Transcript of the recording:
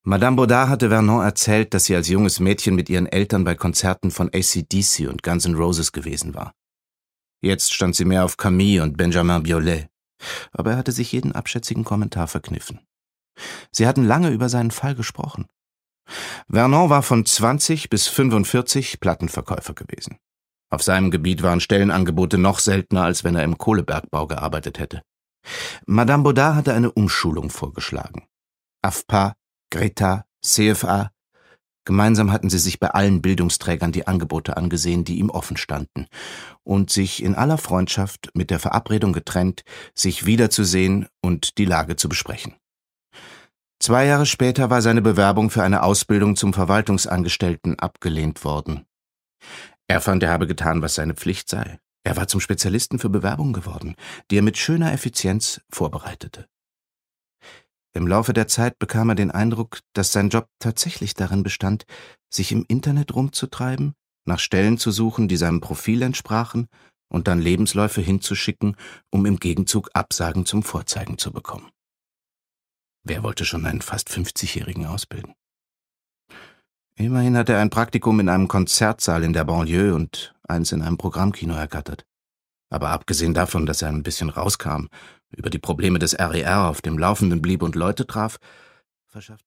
Madame Baudard hatte Vernon erzählt, dass sie als junges Mädchen mit ihren Eltern bei Konzerten von AC/DC und Guns N' Roses gewesen war. Jetzt stand sie mehr auf Camille und Benjamin Biolay, aber er hatte sich jeden abschätzigen Kommentar verkniffen. Sie hatten lange über seinen Fall gesprochen. Vernon war von 20 bis 45 Plattenverkäufer gewesen. Auf seinem Gebiet waren Stellenangebote noch seltener, als wenn er im Kohlebergbau gearbeitet hätte. Madame Baudard hatte eine Umschulung vorgeschlagen. AFPA, Greta, CFA. Gemeinsam hatten sie sich bei allen Bildungsträgern die Angebote angesehen, die ihm offen standen, und sich in aller Freundschaft mit der Verabredung getrennt, sich wiederzusehen und die Lage zu besprechen. 2 Jahre später war seine Bewerbung für eine Ausbildung zum Verwaltungsangestellten abgelehnt worden. Er fand, er habe getan, was seine Pflicht sei. Er war zum Spezialisten für Bewerbungen geworden, die er mit schöner Effizienz vorbereitete. Im Laufe der Zeit bekam er den Eindruck, dass sein Job tatsächlich darin bestand, sich im Internet rumzutreiben, nach Stellen zu suchen, die seinem Profil entsprachen, und dann Lebensläufe hinzuschicken, um im Gegenzug Absagen zum Vorzeigen zu bekommen. Wer wollte schon einen fast 50-Jährigen ausbilden? Immerhin hatte er ein Praktikum in einem Konzertsaal in der Banlieue und eins in einem Programmkino ergattert. Aber abgesehen davon, dass er ein bisschen rauskam, über die Probleme des RER auf dem Laufenden blieb und Leute traf, verschaffte